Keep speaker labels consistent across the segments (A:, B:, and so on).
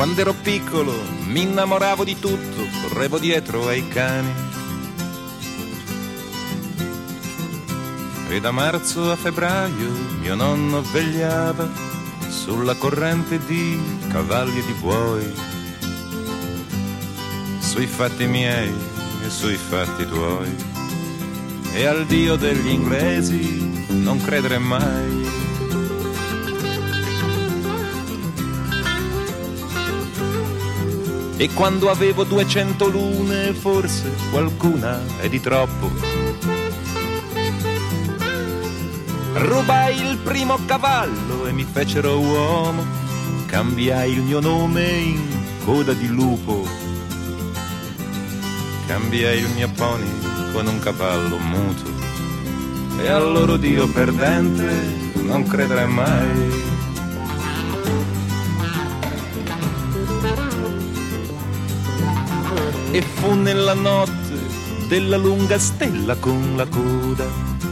A: Quando ero piccolo mi innamoravo di tutto, correvo dietro ai cani. E da marzo a febbraio mio nonno vegliava sulla corrente di cavalli e di buoi, sui fatti miei e sui fatti tuoi. E al Dio degli inglesi non credere mai. E quando avevo 200 lune, forse qualcuna è di troppo, rubai il primo cavallo e mi fecero uomo, cambiai il mio nome in coda di lupo, cambiai il mio pony con un cavallo muto. E al loro Dio perdente non credere mai. E fu nella notte della lunga stella con la coda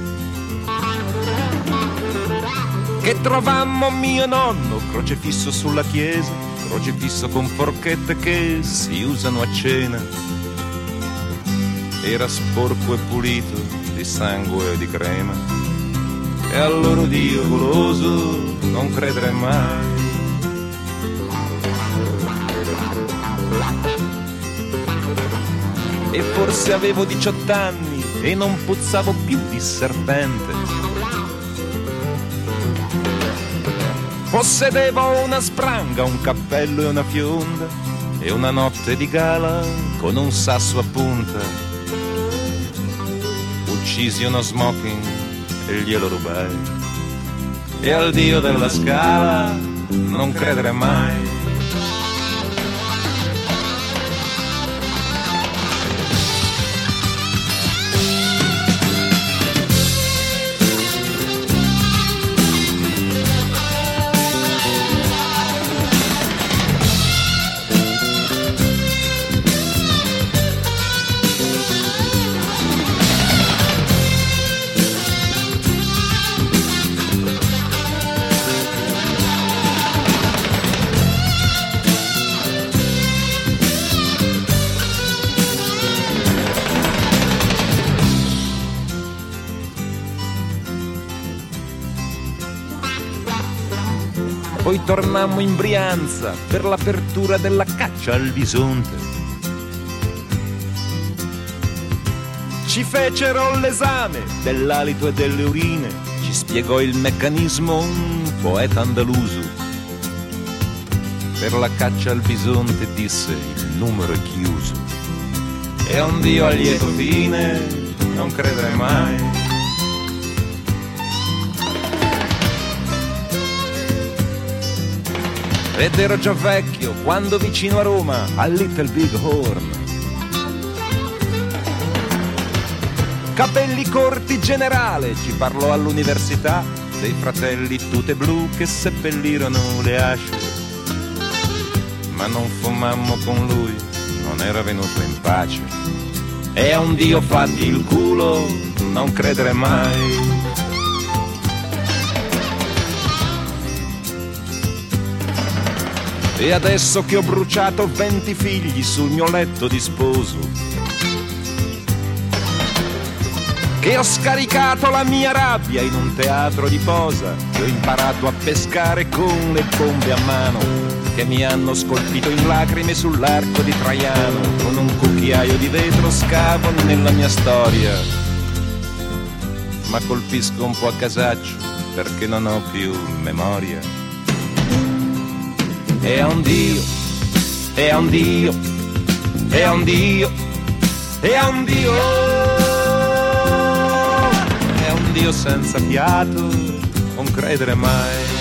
A: che trovammo mio nonno crocefisso sulla chiesa, crocefisso con forchette che si usano a cena. Era sporco e pulito di sangue e di crema. E al loro Dio goloso non credere mai. E forse avevo 18 anni e non puzzavo più di serpente. Possedevo una spranga, un cappello e una fionda e una notte di gala con un sasso a punta. Uccisi uno smoking e glielo rubai. E al Dio della Scala non credere mai. Poi tornammo in Brianza per l'apertura della caccia al bisonte. Ci fecero l'esame dell'alito e delle urine, ci spiegò il meccanismo un poeta andaluso. Per la caccia al bisonte disse il numero è chiuso. E a un Dio a lieto fine non credere mai. Ed ero già vecchio quando vicino a Roma, al Little Big Horn, capelli corti generale, ci parlò all'università dei fratelli tute blu che seppellirono le asce. Ma non fumammo con lui, non era venuto in pace. E a un Dio fatti il culo non credere mai. E adesso che ho bruciato 20 figli sul mio letto di sposo, che ho scaricato la mia rabbia in un teatro di posa, che ho imparato a pescare con le bombe a mano, che mi hanno scolpito in lacrime sull'arco di Traiano, con un cucchiaio di vetro scavo nella mia storia, ma colpisco un po' a casaccio perché non ho più memoria. E a un Dio, e a un Dio, e a un Dio, e a un Dio, e a un Dio senza fiato, non credere mai.